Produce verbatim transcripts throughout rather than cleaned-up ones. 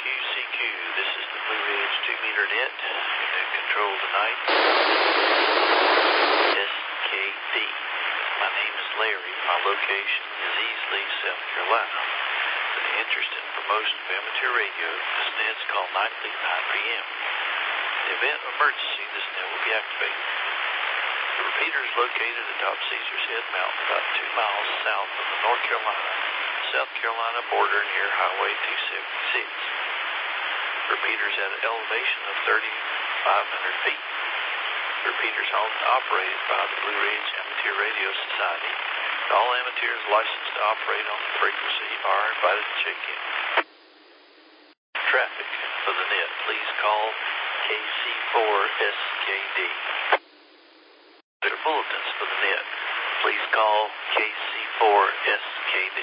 C Q. This is the Blue Ridge two meter net. Net control tonight. S K D. My name is Larry. My location is Easley, South Carolina. For the interest in promotion of amateur radio, this net's called nightly at nine p m In the event of emergency, this net will be activated. The repeater is located atop Caesar's Head Mountain, about two miles south of the North Carolina, South Carolina border near Highway two seventy-six. The repeater is at an elevation of thirty-five hundred feet. The repeater is owned and operated by the Blue Ridge Amateur Radio Society. All amateurs licensed to operate on the frequency are invited to check in. Traffic for the net, please call K C four S K D. Bulletins for the net, please call K C four S K D.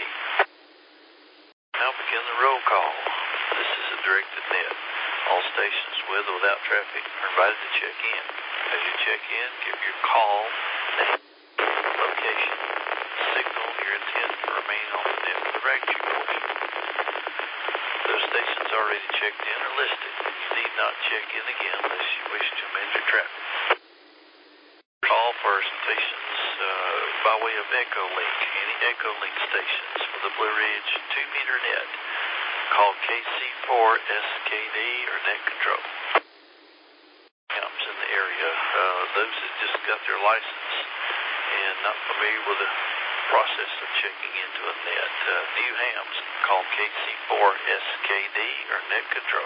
Now begin the roll call. This is a directed net. All stations with or without traffic are invited to check in. As you check in, give your call, name, location, signal your intent to remain on the net for the regular portion. Those stations already checked in are listed. You need not check in again unless you wish to amend your traffic. Call for stations uh, by way of Echolink. Any Echolink stations for the Blue Ridge two meter net, call K C four S K D or Net Control. Hams in the area, uh, those that just got their license and not familiar with the process of checking into a net, uh, new hams, call K C four S K D or Net Control.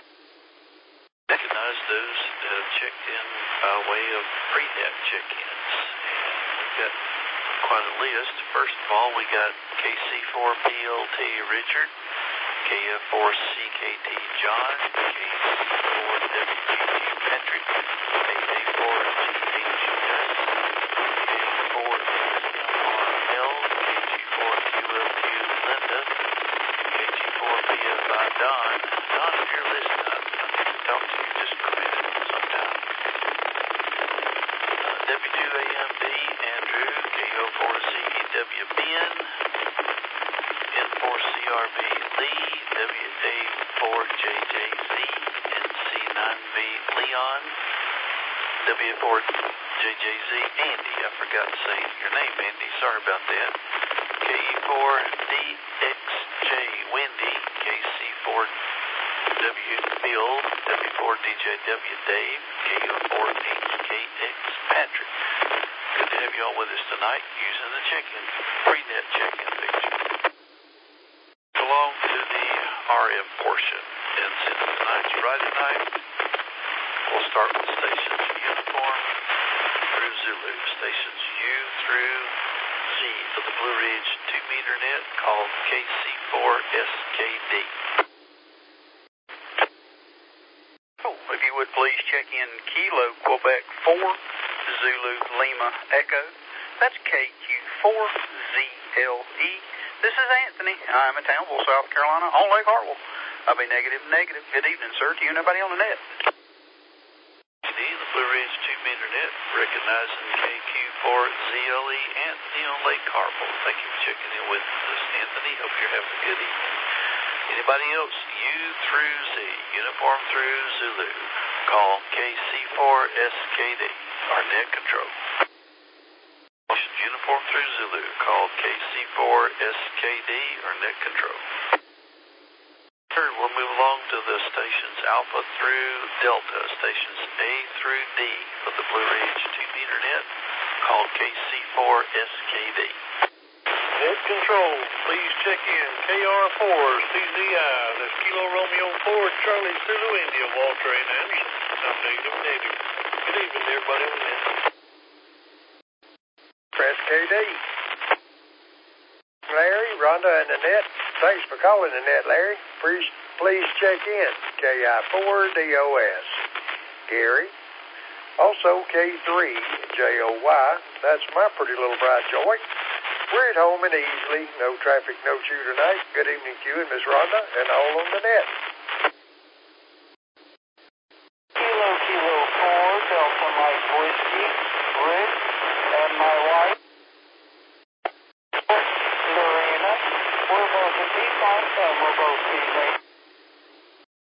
Recognize those that have checked in by way of pre-net check-ins. And we've got quite a list. First of all, we got K C four P L T Richard, K F four C K T John, K C four W G G Patrick, K K four G H Gus, K four S M R L, K G four Q L Q Linda, K G four P F I Don. Don, if you're listening, I need to talk to you just for a minute sometime. Uh, W two A M D Andrew, K O four Z E W Ben, N four C R B Lee, W A four J J Z, N C nine B Leon, W A four J J Z Andy. I forgot to say your name, Andy. Sorry about that. K E four D X J Wendy, K C four W Bill, W four D J W Dave, K O four H K X Patrick. Good to have you all with us tonight using the check-in, pre-net check-in picture. Along to the R M portion, and since tonight's Friday night, we'll start with stations Uniform through Zulu. Stations U through Z for the Blue Ridge two meter net, called K C four S K D. If you would please check in Kilo Quebec four, Zulu Lima Echo. That's K Q four Z L E. This is Anthony. I'm in Townville, South Carolina, on Lake Hartwell. I'll be negative, negative. Good evening, sir, to you and everybody on the net. The Blue Ridge two meter net, recognizing K Q four Z L E, Anthony on Lake Hartwell. Thank you for checking in with us, Anthony. Hope you're having a good evening. Anybody else? U through Z, Uniform through Zulu. Call K C four S K D, our net control. Uniform through Zulu. Call K C four S K D, or net control. Third, we'll move along to the stations Alpha through Delta, stations A through D for the Blue Ridge two meter net, called K C four S K D. Net control, please check in K R four C Z I, that's Kilo Romeo four, Charlie Zulu India, Walter and Anderson. I'm negative, negative. Good evening, everybody on the net. Press K D. Larry, Rhonda, and the net. Thanks for calling the net, Larry. Please, please check in K I four D O S. Gary. Also K three J O Y. That's my pretty little bright joy. We're at home and Easley. No traffic, no chew tonight. Good evening to you and Miss Rhonda and all on the net. Kilo, Kilo four, Delta Mike Whiskey, Rick, and my wife, Lorena. We're both a deep on, and we're both female.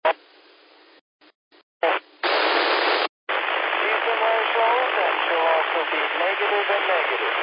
negative and negative.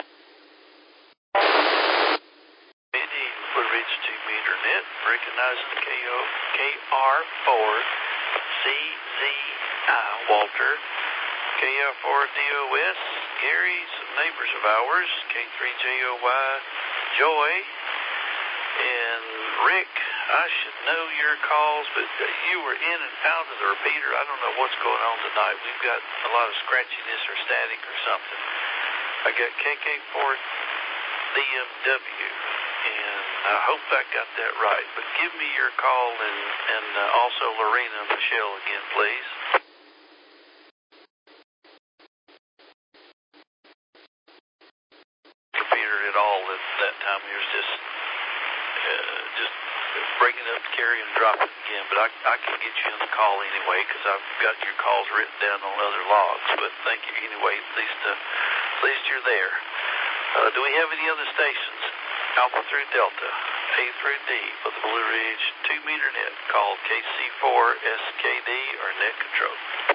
Indeed, Blue Ridge two meter net, recognizing K O K R four C Z I, Walter. K R four D O S, Gary, some neighbors of ours, K three J O Y, Joy, and Rick. I should know your calls, but you were in and out of the repeater. I don't know what's going on tonight. We've got a lot of scratchiness or static or something. I got K K four D M W, and I hope I got that right. But give me your call and, and uh, also Lorena and Michelle again, please. Repeater at all at that time. He was just, uh, just breaking up, carrying and dropping again. But I, I can get you in the call anyway because I've got your calls written down on other logs. But thank you anyway. At least, uh, at least you're there. Uh, do we have any other stations? Alpha through Delta, A through D for the Blue Ridge two meter net called K C four S K D or net control.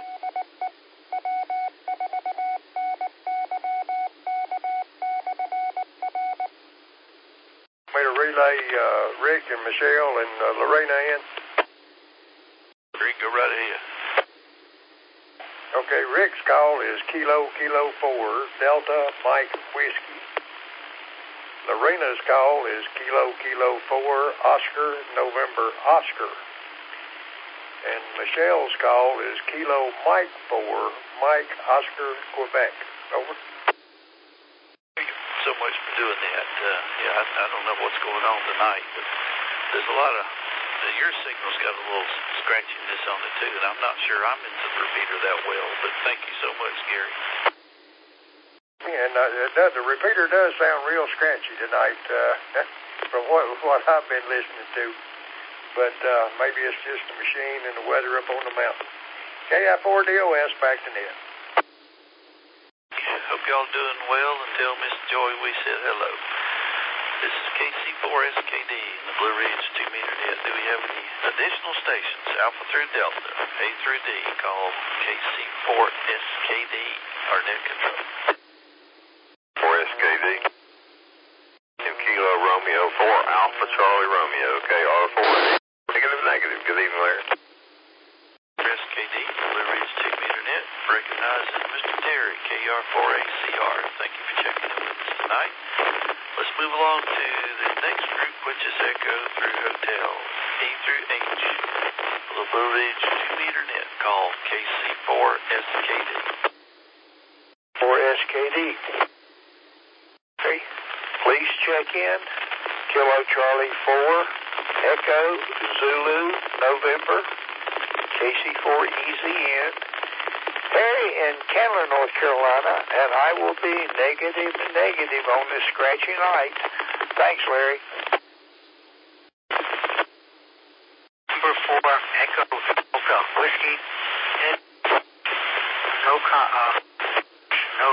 Me to relay uh, Rick and Michelle and uh, Lorena in. Rick, go right ahead. Okay, Rick's call is Kilo Kilo four Delta Mike Whiskey. Lorena's call is Kilo Kilo four Oscar November Oscar. And Michelle's call is Kilo Mike four Mike Oscar Quebec. Over. Thank you so much for doing that. Uh, yeah, I, I don't know what's going on tonight, but there's a lot of, uh, your signal's got a little scratchiness on it too, and I'm not sure I'm into the repeater that well, but thank you so much, Gary. And uh, it does, the repeater does sound real scratchy tonight, uh, from what what I've been listening to. But uh, maybe it's just the machine and the weather up on the mountain. K I four D O S back to net. Hope y'all doing well, and tell Miss Joy we said hello. This is K C four S K D in the Blue Ridge two meter net. Do we have any additional stations, Alpha through Delta, A through D, called K C four S K D or net control? four S K D. Kilo Romeo four Alpha Charlie Romeo, K R four. Negative, negative. Good evening, Larry. S K D, Blue Ridge two meter net, recognizing Mister Terry, K R four A C R. Thank you for checking in with us tonight. Let's move along to the next group, which is Echo through Hotel, E through H, for the Blue Ridge two meter net, called K C four S K D. four S K D. Okay. Please check in. Kilo Charlie four, Echo Zulu November, K C four E Z N. Harry in Candler, North Carolina, and I will be negative and negative on this scratchy night. Thanks, Larry. Number four, Echo Delta Whiskey. No, uh, no.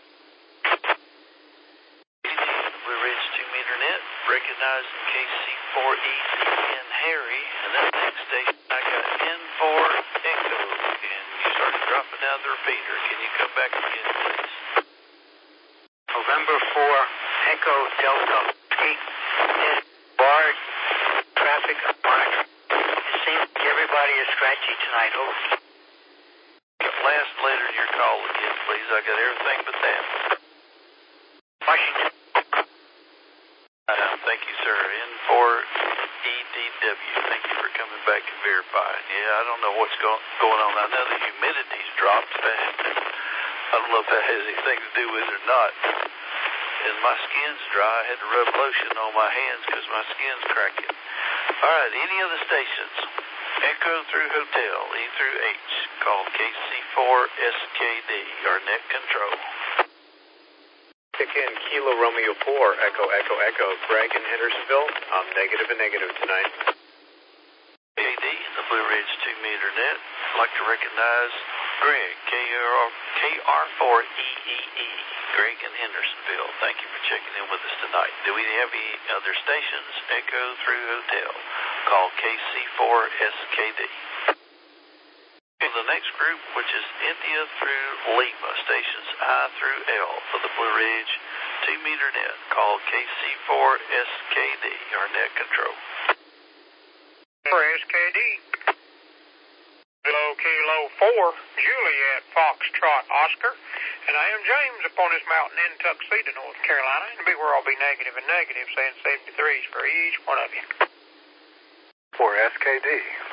Blue Ridge two meter net, recognizing K C four E Z N Harry, and that next station I got N four Echo, and you started dropping out the repeater. Can you come back again, please? November four, Echo Delta Whiskey. Large traffic alert. It seems like everybody is scratchy tonight. Oh. Last letter in your call again, please. I got everything but that. Washington. Uh, thank you, sir. N four E D W. Thank you for coming back and verifying. Yeah, I don't know what's go- going on. I know the humidity's dropped. I don't know if that has anything to do with it or not. And my skin's dry. I had to rub lotion on my hands because my skin's cracking. All right, any other stations? Echo through Hotel, E through H, called K C four S K D, or net control. Kick in Kilo Romeo four, Echo, Echo, Echo, Greg in Hendersonville. I'm negative and negative tonight. K D, the Blue Ridge two meter net. I'd like to recognize Greg, K R four E E E, Greg in Hendersonville. Thank you for checking in with us tonight. Do we have any other stations? Echo through Hotel, called K C four S K D. The next group, which is India through Lima, stations I through L for the Blue Ridge two meter net. Call K C four S K D, our net control. For S K D. Kilo Kilo four, Juliet Foxtrot Oscar, and I am James upon this mountain in Tuxedo, North Carolina, and be where I'll be negative and negative, saying seventy-threes for each one of you. For S K D.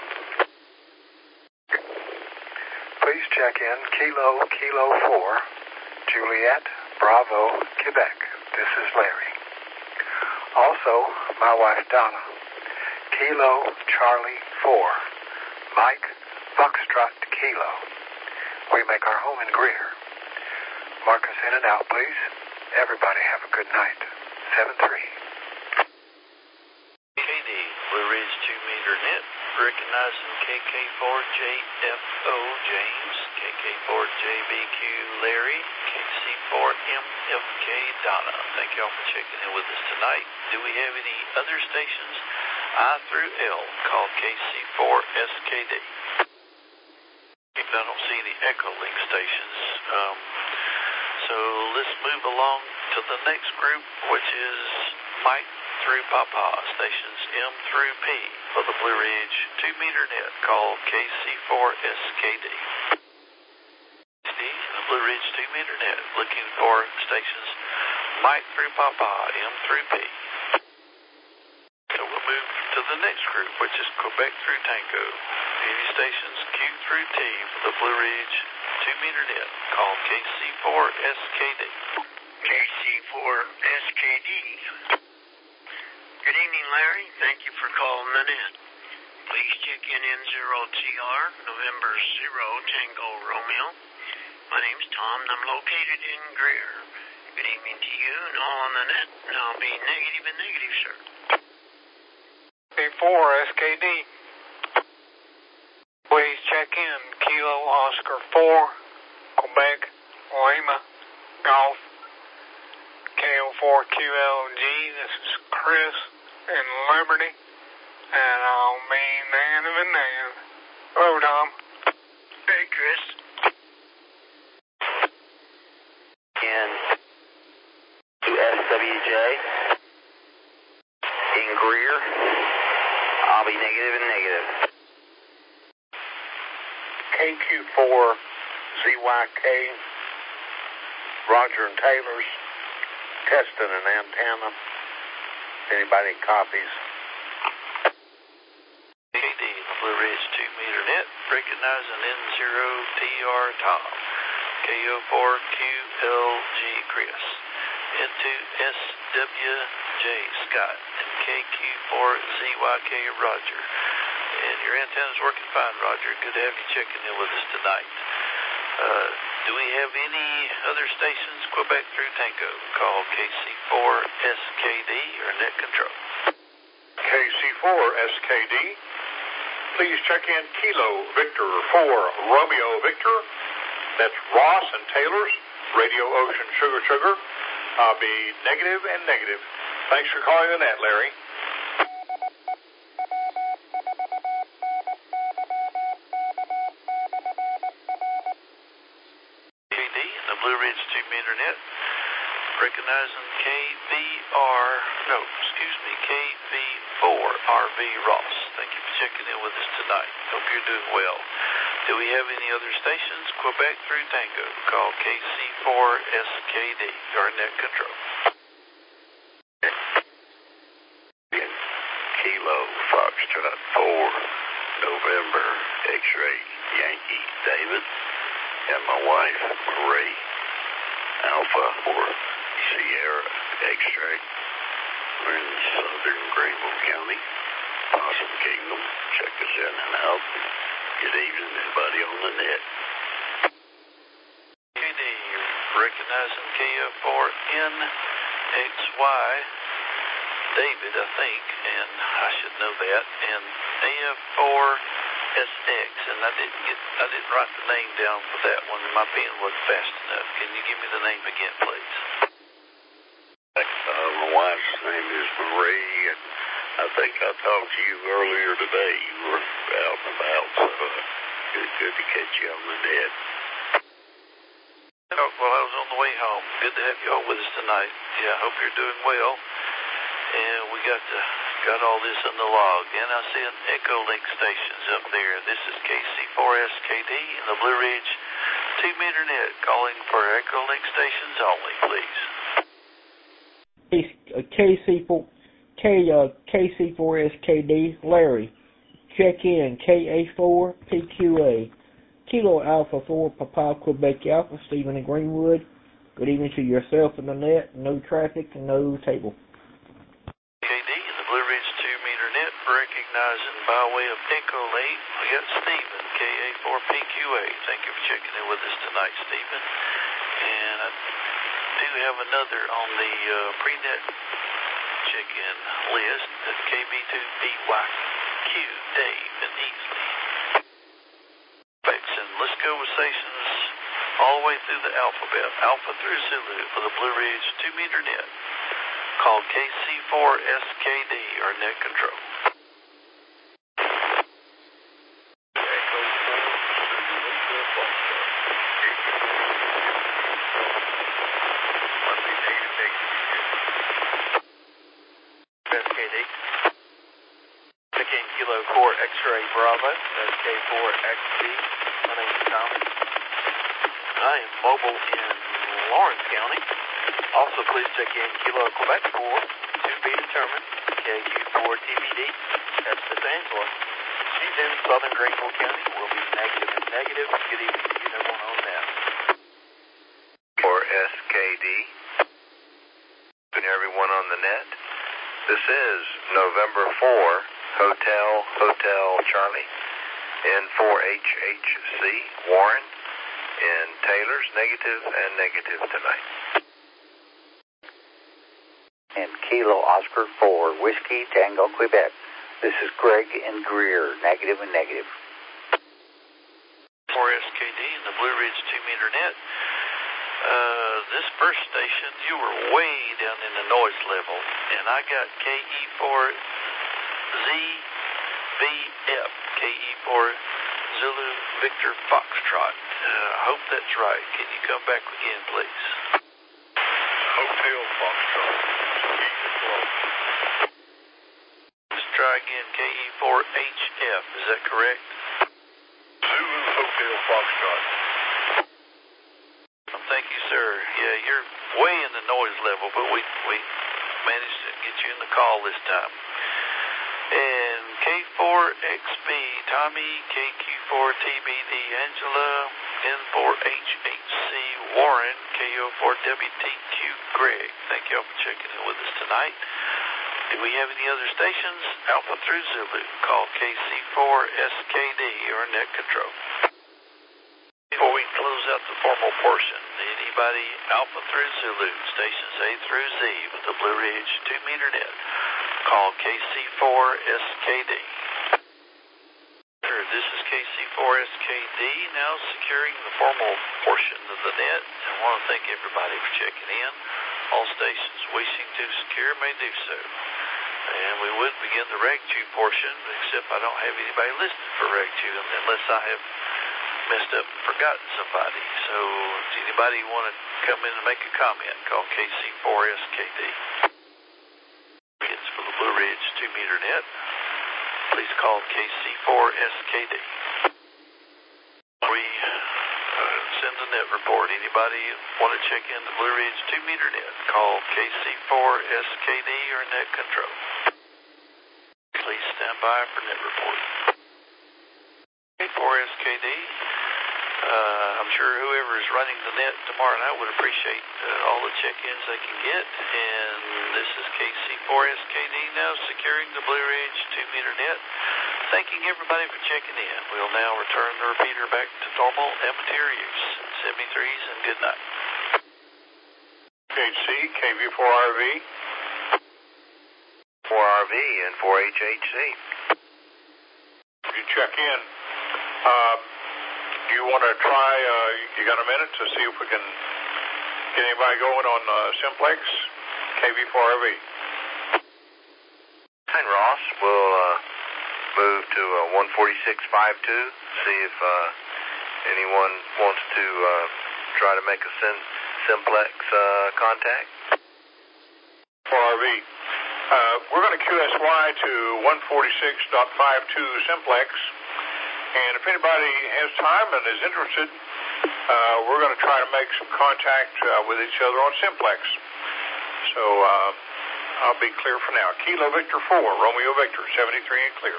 Please check in Kilo Kilo four, Juliet Bravo, Quebec. This is Larry. Also, my wife Donna. Kilo Charlie four, Mike Foxtrot Kilo. We make our home in Greer. Mark us in and out, please. Everybody have a good night. seven three. K D, Blue Ridge two meter net, recognizing K K four J F O James, K K four J B Q Larry, K C four M F K Donna. Thank you all for checking in with us tonight. Do we have any other stations? I through L, call K C four S K D. I don't see any Echo Link stations. Um, so let's move along to the next group, which is Mike through Papa, stations M through P for the Blue Ridge two meter net. Call K C four S K D. The Blue Ridge two meter net, looking for stations Mike through Papa, M through P. So we'll move to the next group, which is Quebec through Tango. Any stations Q through T for the Blue Ridge two meter net. Call K C four S K D. K C four S K D. Good evening, Larry. Thank you for calling the net. Please check in N zero T R, November zero Tango Romeo. My name's Tom, and I'm located in Greer. Good evening to you and all on the net, and I'll be negative and negative, sir. K four S K D. Please check in Kilo Oscar four, Quebec, Lima, Golf, K O four Q L G. This is Chris in Liberty, and I'll be negative and negative. Hello, Tom. Hey, Chris. In to S W J in Greer, I'll be negative and negative. K Q four Z Y K, Roger and Taylor's, testing an antenna. Anybody copies? K D, Blue Ridge two meter net, recognizing N zero T R Tom, K O four Q L G Chris, N two S W J Scott, and K Q four Z Y K Roger. And your antenna's working fine, Roger. Good to have you checking in with us tonight. Uh, do we have any other stations, Quebec through Tango? Call K C four S K D or net control. K C four S K D. Please check in Kilo Victor four Romeo Victor. That's Ross and Taylor's, Radio Ocean Sugar Sugar. I'll be negative and negative. Thanks for calling the net, Larry. K D, the Blue Ridge two meter net, recognizing K V R, no, excuse me, K V four R V Ross. Thank you for checking in with us tonight. Hope you're doing well. Do we have any other stations, Quebec through Tango? Call K C four S K D, our net control. Kilo Foxtrot four, November X-ray Yankee David, and my wife Marie, Alpha for Sierra X-ray. We're in southern Greenville County, Possum Kingdom. Check us in and out. Good evening, everybody on the net. K D, recognizing K F four N X Y David, I think, and I should know that, and A F four S X, and I didn't get, I didn't write the name down for that one. My pen wasn't fast enough. Can you give me the name again, please? Uh, my wife's name is Marie, and I think I talked to you earlier today. You were out and about, so uh, Good, good to catch you on the net. Oh, well, I was on the way home. Good to have you all with us tonight. Yeah, I hope you're doing well. And we got the, got all this in the log. And I see an Echo Link stations up there. This is K C four S K D and the Blue Ridge two meter net calling for Echo Link stations only, please. K C four K uh, K C four S K D, Larry. Check in K A four P Q A. Kilo Alpha four Papa Quebec Alpha, Stephen in Greenwood. Good evening to yourself in the net. No traffic and no table. K D and the Blue Ridge two meter net recognizing by way of Echo Link. We got Stephen, K A four P Q A. Thank you for checking in with us tonight, Stephen. And I do have another on the uh, pre-net check-in list at K B two B Y Q, Dave and Easley. And let's go with stations all the way through the alphabet, Alpha through Zulu for the Blue Ridge two meter net, called K C four S K D, or net control. S K D. Picking Kilo four X-ray Bravo, S K four X D. My name is Tommy. I am mobile in Lawrence County. Also, please check in Kilo Quebec four, to be determined, K Q four T B D. That's Miss Angela. She's in southern Greenville County. We'll be negative and negative. Good evening to you, everyone on that. For S K D, and everyone on the net. This is November fourth, Hotel, Hotel Charlie, N four H H C, Warren, in Taylor's, negative and negative tonight. And Kilo Oscar four, Whiskey Tango, Quebec. This is Greg and Greer, negative and negative. For S K D and the Blue Ridge two meter net. Uh, this first station, you were way down in the noise level, and I got K E four Z V F, K E four Zulu Victor Foxtrot. I uh, hope that's right. Can you come back again, please? Hotel Foxtrot. Let's try again, K E four H F, is that correct? Zulu Hotel Foxtrot. Thank you, sir. Yeah, you're way in the noise level, but we we managed to get you in the call this time. And K four X B, Tommy, K Q four T B D, Angela, N four H H C, Warren, K O four W T Q, Greg. Thank you all for checking in with us tonight. Do we have any other stations? Alpha through Zulu, call K C four S K D, or net control. Before we close out the formal portion, anybody Alpha through Zulu, stations A through Z with the Blue Ridge two meter net, call K C four S K D. This is K C four S K D, now securing the formal portion of the net. I want to thank everybody for checking in. All stations wishing to secure may do so. And we would begin the Reg two portion, except I don't have anybody listed for Reg two unless I have messed up and forgotten somebody. So if anybody want to come in and make a comment, call K C four S K D. It's for the Blue Ridge two meter net. Please call K C four S K D. We uh, send the net report. Anybody want to check in the Blue Ridge two meter net, call K C four S K D or net control. Please stand by for net report. K four S K D. Uh, I'm sure whoever is running the net tomorrow night would appreciate uh, all the check-ins they can get. And this is K C four S K D now securing the Blue Ridge two meter net. Thanking everybody for checking in. We'll now return the repeater back to normal amateur use. Send me threes and good night. H C, K V four R V. four R V and four H H C. You check in. Uh, you want to try, uh, you got a minute to see if we can get anybody going on uh, Simplex, K V four R V? And Ross, we'll uh, move to uh, one forty-six five two, see if uh, anyone wants to uh, try to make a sim simplex uh, contact. four R V. Uh, we're going to Q S Y to one forty-six point five two simplex, and if anybody has time and is interested, uh, we're going to try to make some contact uh, with each other on simplex. So uh, I'll be clear for now. Kilo Victor four, Romeo Victor, seventy-three and clear.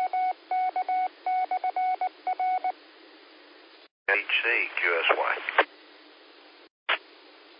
H C, Q S Y.